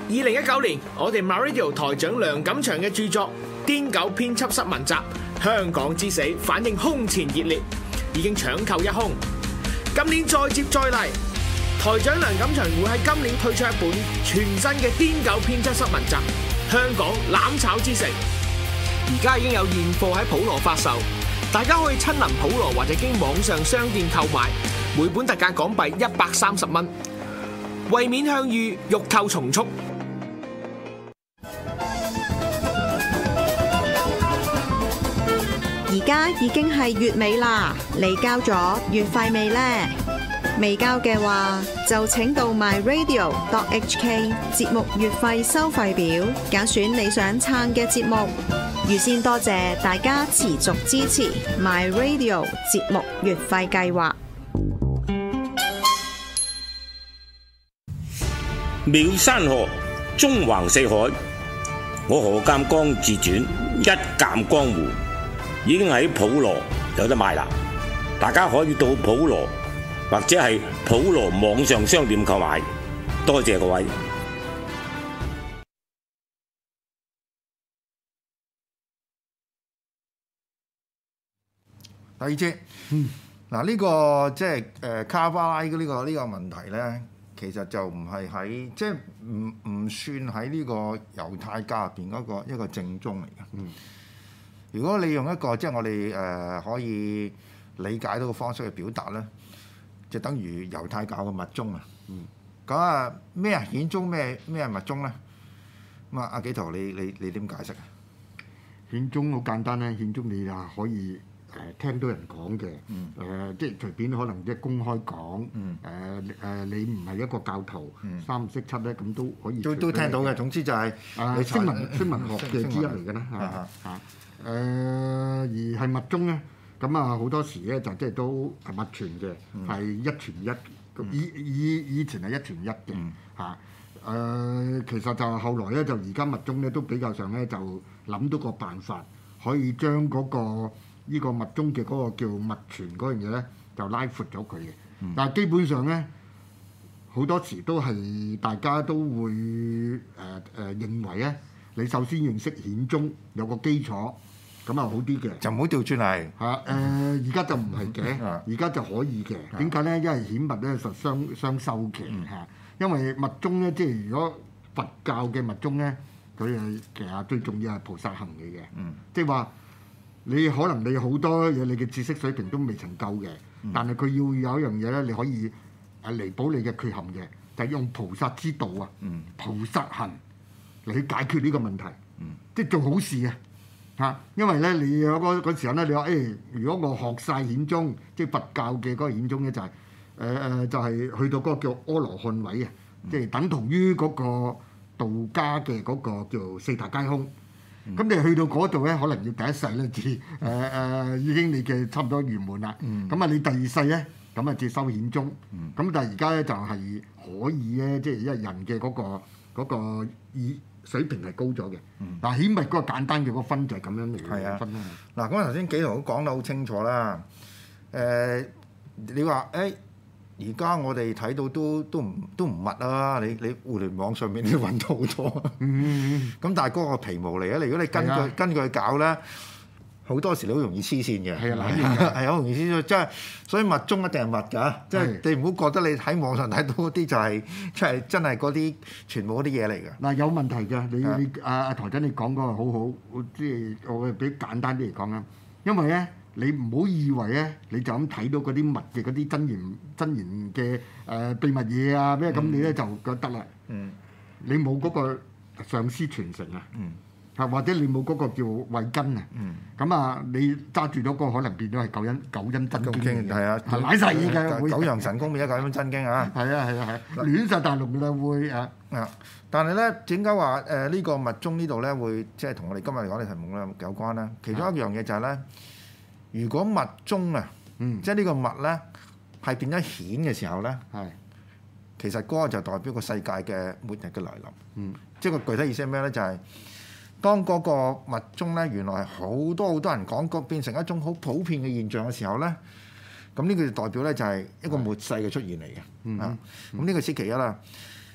2019年，我哋 MyRadio 台長梁錦祥嘅著作《癲狗編輯室文集：香港之死》反應空前熱烈，已經搶購一空。今年再接再厲，台長梁錦祥會喺今年推出一本全新嘅《癲狗編輯室文集：香港攬炒之城》，而家已經有現貨喺普羅發售，大家可以親臨普羅或者經網上商店購買，每本特價港幣130蚊，為免向隅，欲購從速。 而家已經係月尾啦，你交咗月費未呢？未交嘅話，就請到 myradio.hk 節目月費收費表，揀選你想撐嘅節目。預先多謝大家持續支持 myradio 節目月費計劃。 妙山河，縱橫四海。我何鑑江自傳一鑑江湖已經喺普羅有得賣啦，大家可以到普羅或者係普羅網上商店購買。多謝各位。 第二節，嗱呢個即係卡巴拉呢個問題咧，其實就唔係喺即係唔算喺呢個猶太教入邊嗰個一個正宗嚟嘅。如果你用一個即係我哋可以理解到嘅方式去表達咧，就等於猶太教嘅密宗啊。咁啊咩啊顯宗咩係密宗咧？咁啊阿紀陶你點解釋啊？ 顯宗好簡單咧，顯宗你啊可以聽到人講嘅，即係隨便可能即係公開講，你唔係一個教徒，三唔識七咧，咁都可以都聽到嘅。總之就係你聲聞學嘅之一嚟嘅啦，而係密宗咧，咁啊好多時咧就即係都係密傳嘅，係一傳一，以前係一傳一嘅嚇。其實就後來咧，就而家密宗咧都比較上咧就諗到個辦法，可以將嗰個呢個密宗嘅嗰個叫密傳嗰樣嘢咧，就拉闊咗佢嘅。但係基本上咧，好多時都係大家都會認為咧，你首先認識顯宗有個基礎，咁啊好啲嘅。 就唔好調轉嚟嚇而家就唔係嘅，而家就可以嘅。點解咧？因為顯密咧實雙修嘅嚇。因為密宗咧，即係如果佛教嘅密宗咧，佢係其實最重要係菩薩行嚟嘅。即係話你可能你好多嘢，你嘅知識水平都未曾夠嘅，但係佢要有一樣嘢咧，你可以彌補你嘅缺陷嘅，就係用菩薩之道啊，菩薩行嚟去解決呢個問題，即係做好事啊嚇。因為咧，你有嗰時候咧，你話如果我學晒顯宗，即係佛教嘅嗰個顯宗咧，就係就係去到嗰個叫阿羅漢位啊，即係等同於嗰個道家嘅嗰個叫四大皆空。咁你去到嗰度咧，可能要第一世咧至已經你嘅差唔多圓滿啦。咁啊，你第二世咧，咁啊至修顯宗。咁但係而家咧就係可以咧，即係因為人嘅嗰個水平係高咗嘅。嗱，顯密嗰個簡單嘅嗰個分就係咁樣嚟分啦。 嗱，咁頭先紀陶都講得好清楚啦。你話而家我哋睇到都唔密啊！你互聯網上面你揾到好多，咁但係嗰個皮毛嚟啊！如果你跟佢搞咧，好多時都好容易黐線嘅，係好容易黐線，即係所以密宗一定係密㗎，即係你唔好覺得你喺網上睇到嗰啲就係即係真係嗰啲全部嗰啲嘢嚟㗎。嗱， 有問題嘅，你阿台長你講嗰個好好，即係我會比簡單啲嚟講啦，因為咧。你唔好以為咧，你就咁睇到嗰啲密嘅嗰啲真言嘅秘密嘢啊咩咁，你咧就覺得啦。你冇嗰個上師傳承啊，或者你冇嗰個叫慧根啊。咁啊，你揸住咗個可能變咗係九陰真經，係啊，賴晒嘢嘅， 九陽神功變咗九陰真經啊。 係啊，亂晒大龍啦會啊。 但係咧，點解話呢個密宗呢度咧會即係同我哋今日嚟講嘅題目咧有關咧？其中一樣嘢就係咧。如果密宗啊，即係呢個密咧係變咗顯嘅時候咧，其實嗰個就代表個世界嘅末日嘅來臨。即係個具體意思係咩咧？就係當嗰個密宗咧原來係好多人講過，變成一種好普遍嘅現象嘅時候咧，咁呢個就代表咧就係一個末世嘅出現嚟嘅。咁呢個先其一啦。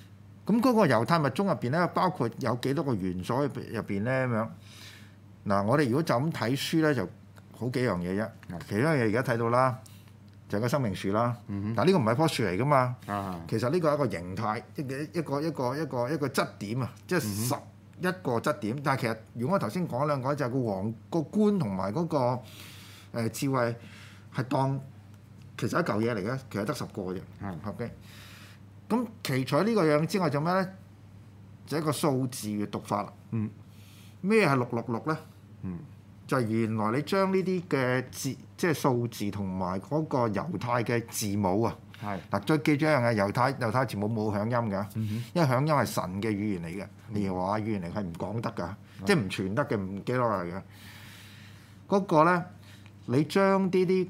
咁嗰個猶太密宗入邊咧，包括有幾多個元素入邊咧咁樣？嗱，我哋如果就咁睇書咧，就好幾樣嘢啫。其中一樣嘢而家睇到啦，就係個生命樹啦。但呢個唔係棵樹嚟噶嘛。其實呢個係一個形態，一個質點啊，即係11個質點。但係其實如果我頭先講兩個，就係個官同埋嗰個智慧係當其實一嚿嘢嚟嘅，其實得10個嘅啫。OK。咁除咗呢個樣之外，做咩咧？就係一個數字嘅讀法啦。咩係666咧？就係原來你將呢啲嘅字，即係數字同埋嗰個猶太嘅字母啊。嗱，再記住一樣嘢，猶太字母冇響音㗎，因為響音係神嘅語言嚟嘅，你話語言嚟係唔講得㗎，即係唔傳得嘅，唔記落嚟嘅。嗰個咧，你將嗰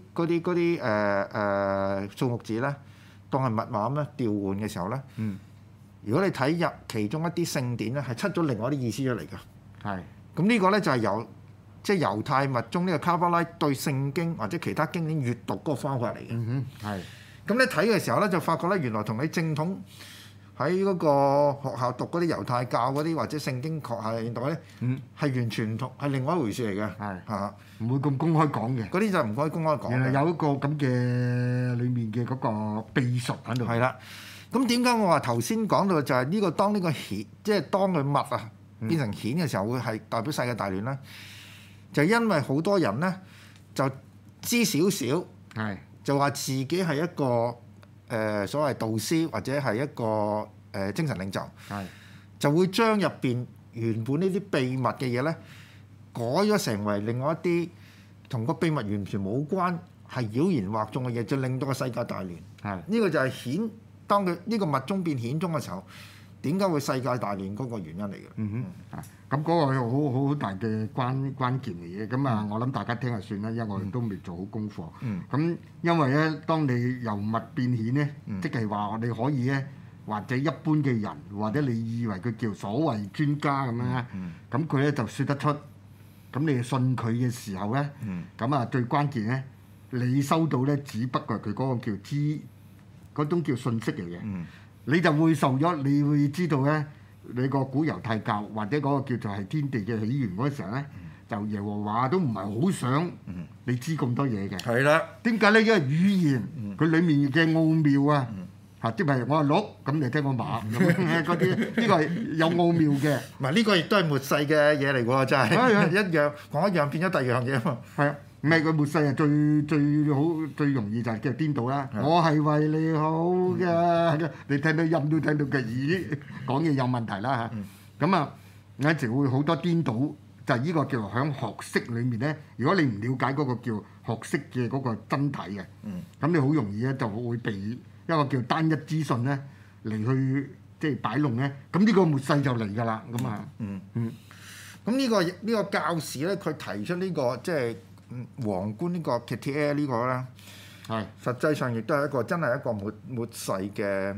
啲數目字咧，當係密碼咁咧調換嘅時候咧，如果你睇入其中一啲聖典咧，係出咗另外一啲意思出嚟㗎。咁呢個咧就係即係猶太密宗呢個卡巴拉對聖經或者其他經典閱讀嗰個方法嚟嘅。咁你睇嘅時候咧，就發覺咧，原來同你正統喺嗰個學校讀嗰啲猶太教嗰啲或者聖經學校現代咧，係完全唔同，係另外一回事嚟嘅。 唔會咁公開講嘅。嗰啲就唔可以公開講嘅。 原來有一個咁嘅裡面嘅嗰個秘術喺度。 係啦。咁點解我話頭先講到就係呢個當呢個顯，即係當佢密啊變成顯嘅時候，會係代表世界大亂咧？就因為好多人咧就知少少，就話自己係一個所謂導師或者係一個精神領袖，就會將入邊原本呢啲秘密嘅嘢咧改咗成為另外一啲同個秘密完全冇關，係妖言惑眾嘅嘢，就令到個世界大亂。呢個就係顯，當佢呢個密宗變顯宗嘅時候，點解會世界大亂嗰個原因嚟嘅。 咁嗰個係好大嘅關鍵嚟嘅。咁啊，我諗大家聽下算啦，因為我哋都未做好功課。咁因為咧，當你由密變顯咧，即係話我哋可以咧，或者一般嘅人，或者你以為佢叫所謂專家咁樣咧，咁佢咧就説得出。咁你信佢嘅時候咧，咁啊最關鍵咧，你收到咧，只不過佢嗰個叫知嗰種叫信息嚟嘅，你就會受咗，你會知道咧。你個古猶太教或者嗰個叫做係天地嘅起源嗰時候咧，就耶和華都唔係好想你知咁多嘢嘅。 係啦， 點解咧？因為語言佢裡面嘅奧妙啊，即係我係鹿，咁你聽我馬咁嗰啲，呢個係有奧妙嘅。 唔係呢個亦都係末世嘅嘢嚟喎，真係一樣講一樣變咗第二樣嘢啊嘛。 係啊，唔係佢末世係最好最容易就係叫顛倒啦。我係為你好嘅，你聽到音都聽到嘅，咦講嘢有問題啦嚇。咁啊有時會好多顛倒，就係呢個叫做喺學識裡面咧。如果你唔了解嗰個叫學識嘅嗰個真體嘅，咁你好容易咧就會被一個叫單一資訊咧嚟去即係擺弄咧。咁呢個末世就嚟㗎啦。咁啊， 咁呢個教士咧，佢提出呢個即係皇冠呢個 Keter 呢個咧，實際上亦都係一個真係一個末世嘅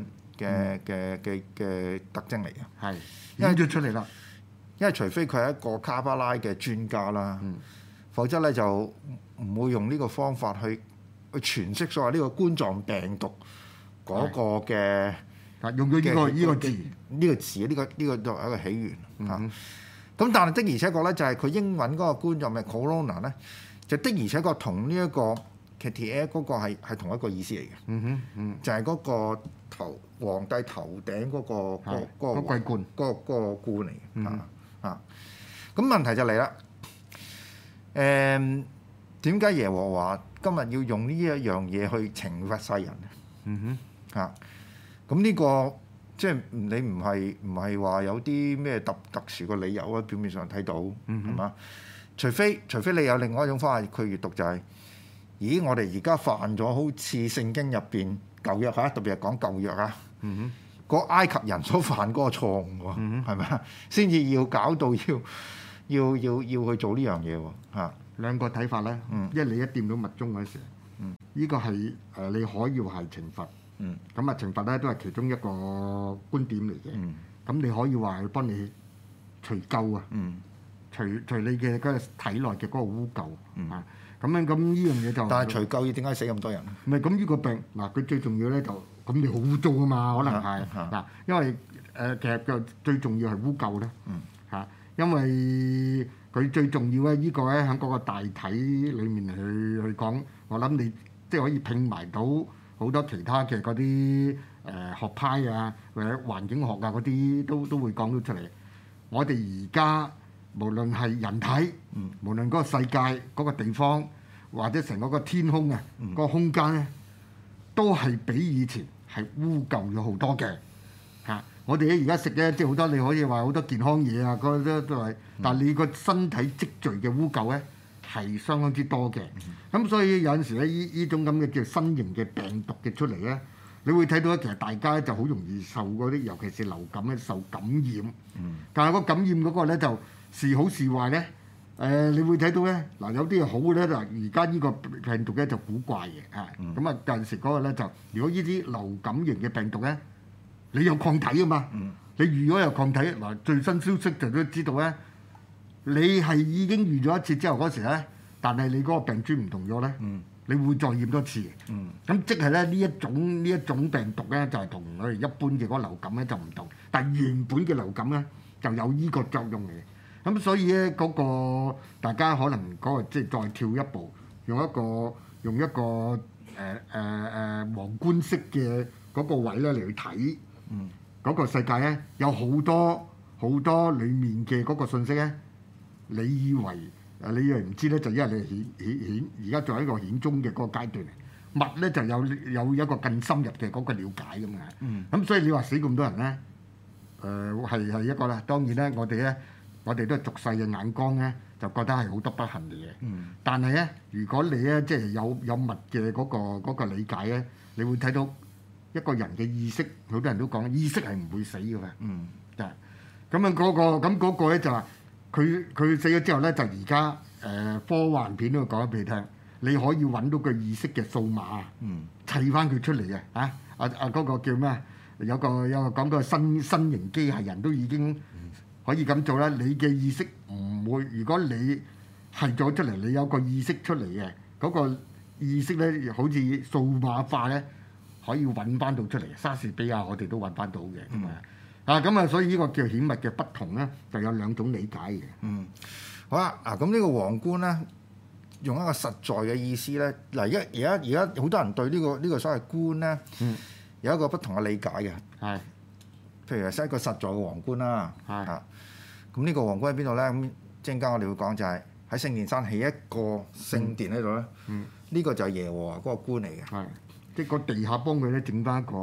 特徵嚟嘅。 因為咗出嚟啦， 因為除非佢係一個卡巴拉嘅專家啦，否則咧就唔會用呢個方法去詮釋所謂呢個冠狀病毒嗰個嘅用咗呢個字， 呢個字呢個作為一個起源嚇。咁但係的而且確咧，就係佢英文嗰個冠狀病 corona 咧，就的而且確同呢一個 Keter 嗰個係同一個意思嚟嘅。就係嗰個皇帝頭頂嗰個桂冠， 嗰個冠嚟嘅。咁問題就嚟啦。點解耶和華今日要用呢一樣嘢去懲罰世人咧？咁呢個即係你唔係話有啲咩特殊嘅理由啊？表面上睇到係嘛？除非你有另外一種方法，佢閱讀就係，咦？我哋而家犯咗好似聖經入邊舊約特別係講舊約啊，個埃及人所犯嗰個錯誤喎，係咪啊？先至要搞到要去做呢樣嘢喎。 兩個睇法咧，因為你一掂到密宗嗰時，呢個係你可以話係懲罰。咁啊，懲罰咧都係其中一個觀點嚟嘅。咁你可以話係幫你除垢啊，除你嘅嗰個體內嘅嗰個污垢啊。咁呢樣嘢就但係除垢要點解死咁多人？ 唔係咁呢個病嗱，佢最重要咧就咁你好污糟啊嘛，可能係嗱，因為其實個最重要係污垢咧嚇，因為佢最重要咧呢個咧喺嗰個大體裡面去講，我諗你即係可以拼埋到好多其他嘅嗰啲學派啊或者環境學啊嗰啲都會講到出嚟。我哋而家無論係人體，無論嗰個世界嗰個地方，或者成個天空啊，個空間咧，都係比以前係污垢咗好多嘅嚇。我哋而家食咧，即係好多你可以話好多健康嘢啊，嗰啲都係，但係你個身體積聚嘅污垢咧係相當之多嘅。咁所以有陣時咧，呢種咁嘅叫新型嘅病毒嘅出嚟咧，你會睇到咧，其實大家就好容易受嗰啲，尤其是流感咧受感染。但係個感染嗰個咧就是好是壞咧。你會睇到咧，嗱有啲嘢好嘅咧，就而家呢個病毒咧就古怪嘅嚇。咁啊，有陣時嗰個咧就，如果呢啲流感型嘅病毒咧，你有抗體啊嘛。你預咗有抗體，嗱最新消息就都知道咧，你係已經預咗一次之後嗰時咧，但係你嗰個病株唔同咗咧，你會再驗多次。咁即係咧呢一種病毒咧，就係同我哋一般嘅嗰個流感咧就唔同，但係原本嘅流感咧就有呢個作用嚟。咁所以咧嗰個大家可能嗰個即係再跳一步，用一個皇冠式嘅嗰個位咧嚟去睇嗰個世界咧，有好多裡面嘅嗰個信息咧，你以為唔知咧，就因為你顯而家仲喺一個顯中嘅嗰個階段嚟，物咧就有一個更深入嘅嗰個了解咁嘅。咁所以你話死咁多人咧，係一個啦。當然咧，我哋都係俗世嘅眼光咧，就覺得係好多不幸嘅嘢。但係咧，如果你咧即係有密嘅嗰個理解咧，你會睇到一個人嘅意識，好多人都講意識係唔會死嘅嘛。咁樣嗰個咧就話佢死咗之後咧，就而家科幻片都會講咗俾你聽，你可以揾到個意識嘅數碼，砌翻佢出嚟嘅嚇。嗰個叫咩？有個講個新型機械人都已經可以咁做啦。你嘅意識唔會，如果你係咗出嚟，你有個意識出嚟嘅嗰個意識咧，好似數碼化咧，可以揾翻到出嚟。莎士比亞我哋都揾翻到嘅咁啊，所以呢個叫顯密嘅不同咧，就有兩種理解嘅。 好啦，咁呢個皇冠咧，用一個實在嘅意思咧，嗱而家好多人對呢個所謂冠咧，有一個不同嘅理解嘅。 係， 譬如係一個實在嘅皇冠啦。咁呢個皇冠喺邊度咧？咁陣間我哋會講就係喺聖殿山起一個聖殿喺度咧。呢個就係耶和華嗰個冠嚟嘅。 係，即係個地下幫佢咧整翻一個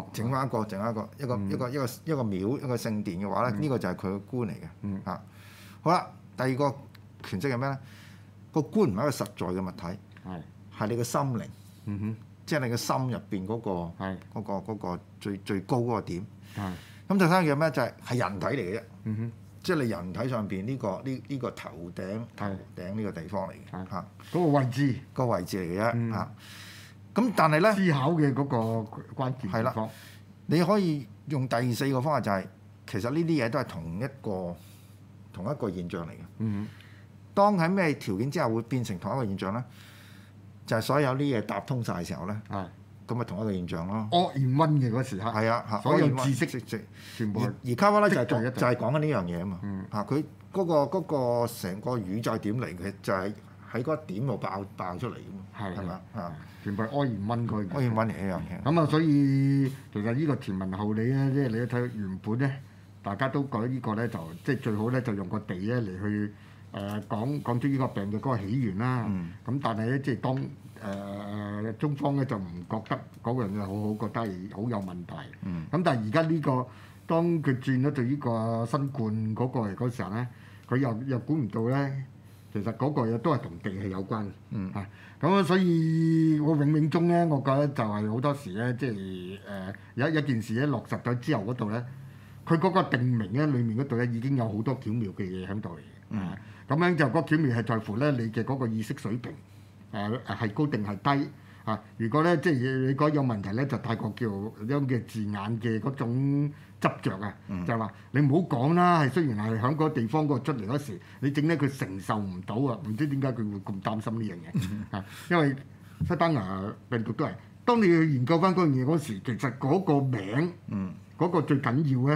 廟一個聖殿嘅話咧，呢個就係佢嘅冠嚟嘅。好啦，第二個權勢係咩咧？個冠唔係一個實在嘅物體，係你嘅心靈。即係你嘅心入邊嗰個最高嗰個點。咁第三樣咩？就係人體嚟嘅啫。即係你人體上邊呢個頭頂呢個地方嚟嘅嚇。 嗰個位置嚟嘅啫嚇。咁但係咧，思考嘅嗰個關鍵地方， 你可以用第四個方法就係，其實呢啲嘢都係同一個現象嚟嘅。當喺咩條件之下會變成同一個現象咧？就係所有啲嘢搭通晒嘅時候咧，咁咪同一個現象咯。 All in one嘅嗰時刻， 係啊， 所有知識全部而卡巴拉就係講緊呢樣嘢啊嘛。佢嗰個成個宇宙點嚟嘅，就係喺嗰一點度爆出嚟嘅嘛。係嘛？ 全部係 all in one 嗰 all in one 嚟一樣嘢。 咁啊，所以其實呢個天文後理咧，即係你睇原本咧，大家都覺得呢個咧就即係最好咧，就用個地咧嚟去。講出呢個病嘅嗰個起源啦，咁但係咧即係當中方咧就唔覺得嗰樣嘢好，覺得係好有問題。咁但係而家呢個當佢轉咗對呢個新冠嗰個嚟嗰時候咧，佢又估唔到咧，其實嗰個嘢都係同地氣有關嘅。咁所以我冥中咧，我覺得就係好多時咧，即係有一件事咧落實咗之後嗰度咧，佢嗰個定名咧裡面嗰度咧已經有好多巧妙嘅嘢喺度嚟嘅。咁樣就嗰巧妙係在乎咧你嘅嗰個意識水平，係高定係低啊？如果咧即係你講有問題咧，就太過叫咁嘅字眼嘅嗰種執著啊，就係話你唔好講啦。係雖然係喺嗰個地方嗰度出嚟嗰時，你整咧佢承受唔到啊，唔知點解佢會咁擔心呢樣嘢啊？因為西班牙病毒都係，當你去研究翻嗰樣嘢嗰時，其實嗰個名嗰個最緊要咧，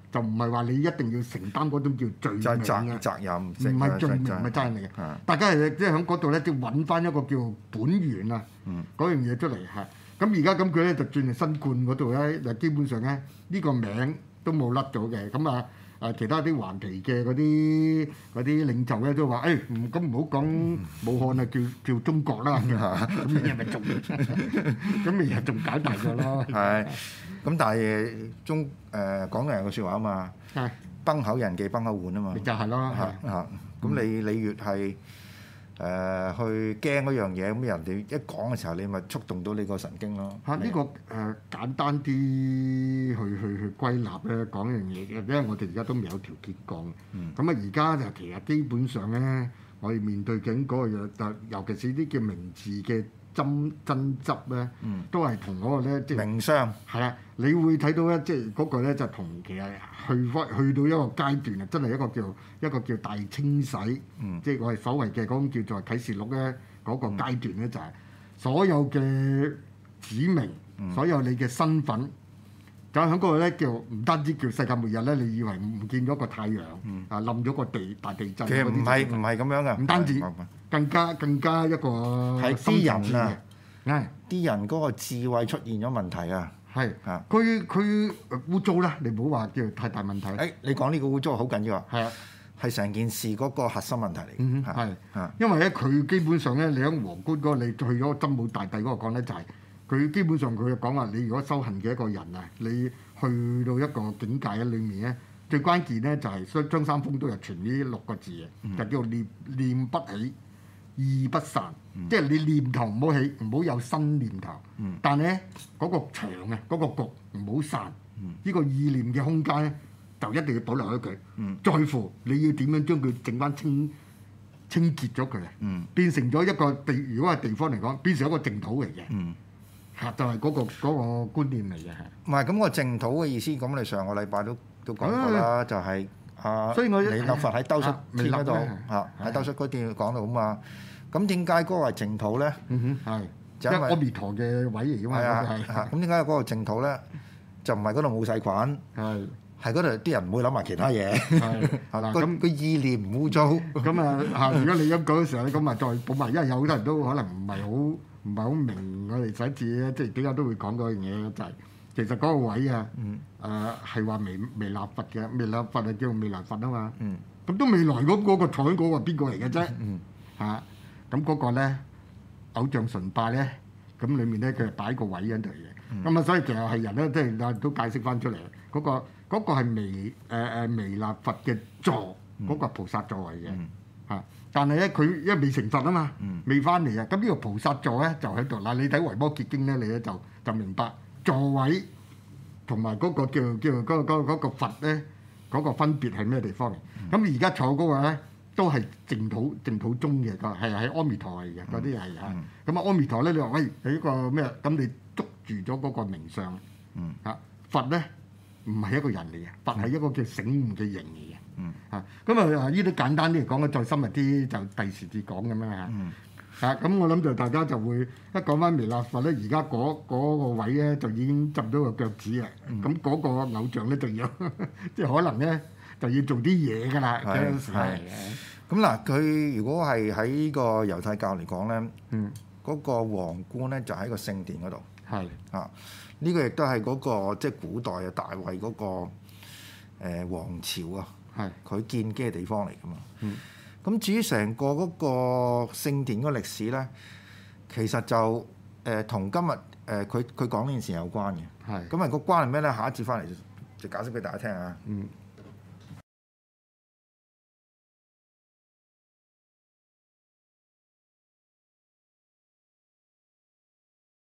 就唔係話你一定要承擔嗰種叫罪名嘅責任， 唔係罪名，唔係責任嚟嘅。大家係即係喺嗰度咧，即係揾翻一個叫本源啊，嗰樣嘢出嚟嚇。咁而家咁佢咧就轉嚟新冠嗰度咧，就基本上咧呢個名都冇甩咗嘅。咁啊其他啲頑皮嘅嗰啲領袖咧都話：咁唔好講武漢啊，叫中國啦。咁你係咪仲咁你係仲搞大咗咯？ 係。咁但係廣東人嘅説話啊嘛，崩口人忌崩口碗啊嘛， 就係咯。 咁你越係去驚嗰樣嘢，咁人哋一講嘅時候，你咪觸動到你個神經咯。 呢個簡單啲去歸納咧，講一樣嘢嘅，因為我哋而家都未有條結講。咁而家就其實基本上咧，我哋面對緊嗰個嘢，尤其是啲叫名字嘅爭執咧，都係同嗰個咧，即係名商係啊，你會睇到咧，即係嗰個咧就同其實去到一個階段啊，真係一個叫大清洗，即係我哋所謂嘅嗰種叫做啟示錄咧嗰個階段咧，就係所有嘅指明，所有你嘅身份，就喺嗰個咧叫唔單止叫世界末日咧，你以為唔見咗個太陽冧咗個大地震， 其實唔係咁樣嘅， 唔單止。更加一個係啲人啊，啲人嗰個智慧出現咗問題啊， 係佢污糟啦，你唔好話叫太大問題。 你講呢個污糟好緊要啊， 係啊， 係成件事嗰個核心問題嚟。 係因為咧佢基本上咧，你喺皇冠嗰個，你去咗真武大帝嗰個講咧，就係佢基本上佢講話，你如果修行嘅一個人啊，你去到一個境界喺裏面咧，最關鍵咧就係張三豐都有傳呢6個字嘅，就叫做念不起。意不散，即係你念頭唔好起，唔好有新念頭。但係咧嗰個場啊，嗰個局唔好散。呢個意念嘅空間咧，就一定要保留咗佢。在乎你要點樣將佢整翻清潔咗佢啊？變成咗一個地，如果係地方嚟講，變成一個淨土嚟嘅。嚇，就係嗰個觀念嚟嘅。 唔係咁個淨土嘅意思，咁你上個禮拜都講過啦，就係所以我彌勒佛喺兜率天嗰度喺兜率嗰邊講到啊嘛。咁點解嗰個係淨土咧？ 係，因為阿彌陀嘅位嚟㗎嘛。 咁點解嗰個淨土咧？就唔係嗰度冇細菌，係嗰度啲人唔會諗埋其他嘢。係啦，咁個意念唔污糟。 咁啊如果你咁講嘅時候咧，咁啊再補埋，因為有好多人都可能唔係好明我哋寫字咧，即係點解都會講嗰樣嘢，就係其實嗰個位啊，係話彌勒佛嘅，彌勒佛係叫彌勒佛啊嘛。咁都未來嗰個坐喺嗰個邊個嚟嘅啫？咁嗰個咧偶像崇拜咧，咁裡面咧佢係擺個位喺度嘅。咁所以其實係人咧，即係都解釋翻出嚟。嗰個係彌勒佛嘅座，嗰個菩薩座嚟嘅。但係咧佢因為未成佛啊嘛，未翻嚟啊。咁呢個菩薩座咧就喺度。嗱，你睇《維摩詰經》咧，你咧就明白座位同埋嗰個叫嗰個佛咧嗰個分別係咩地方嚟。咁而家坐嗰個咧，都係淨土中嘅，係阿彌陀嚟嘅，嗰啲係嚇。咁阿彌陀咧，你話喂係一個咩？咁你捉住咗嗰個名相佛咧唔係一個人嚟嘅，佛係一個叫醒悟嘅形嚟嘅。咁呢啲簡單啲嚟講，再深入啲就第時至講咁樣嚇。咁我諗就大家就會一講翻彌勒佛咧，而家嗰個位咧就已經浸到個腳趾啊。咁嗰個偶像咧就要即係可能咧。就要做啲嘢㗎啦，嗰時係。 咁嗱，佢如果係喺呢個猶太教嚟講咧，嗰個皇冠咧就喺個聖殿嗰度。係呢個亦都係嗰個即係古代嘅大衛嗰個王朝啊，佢建基嘅地方嚟㗎嘛。咁至於成個嗰個聖殿嗰個歷史咧，其實就同今日佢講呢件事有關嘅。咁啊個關係咩咧？下一節翻嚟就解釋俾大家聽啊。